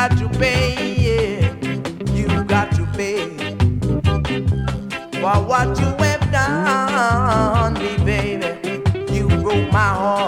got to pay, yeah. You got to pay for what you have done, me baby. You broke my heart.